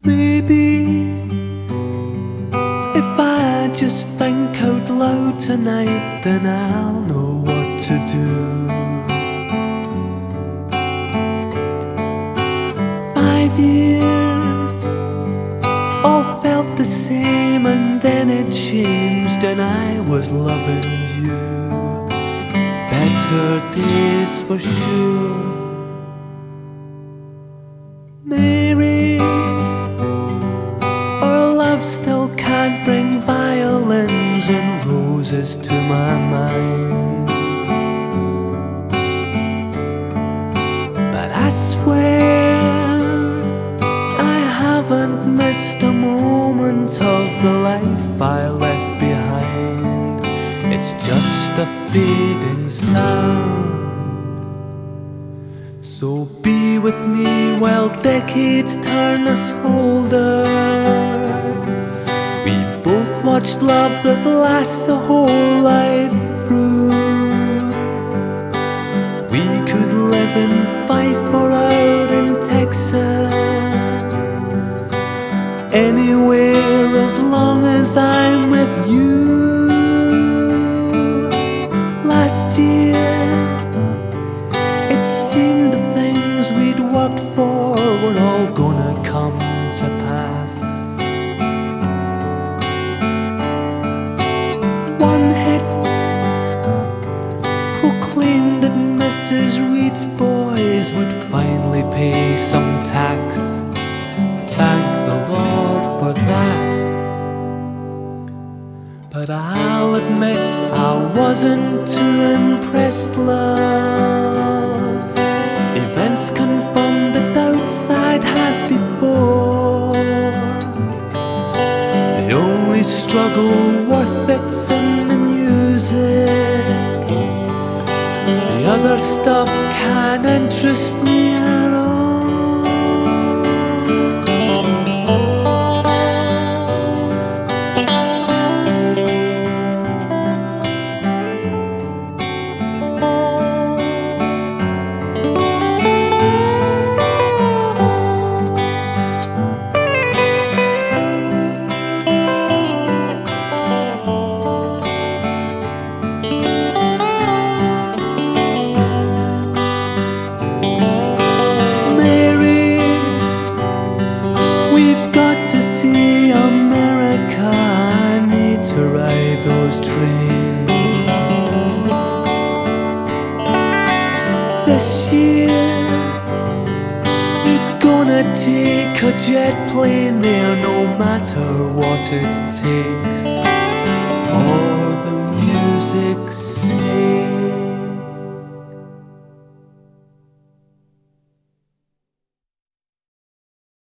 Maybe if I just think out loud tonight, then I'll know what to do. 5 years all felt the same, and then it changed and I was loving you. Better days for sure. Mary, our love still can't bring violins and roses to my mind, but I swear I haven't missed a moment of the life I left behind. It's just a fading sound. So be with me while decades turn us older. We both watched love that lasts a whole life through. We could live in Fife or out in Texas, anywhere as long as I'm with you. Last year it seemed the things we'd worked for were all gonna come to pass. One hit proclaimed that Mrs. Reed's boys would finally pay some tax. Thank the Lord for that. But I'll admit I wasn't too impressed, love. Events confirmed the doubts I'd had before. The only struggle worth it's in the music. The other stuff can't interest me at all. America, I need to ride those trains. This year we're gonna take a jet plane there, no matter what it takes, for the music's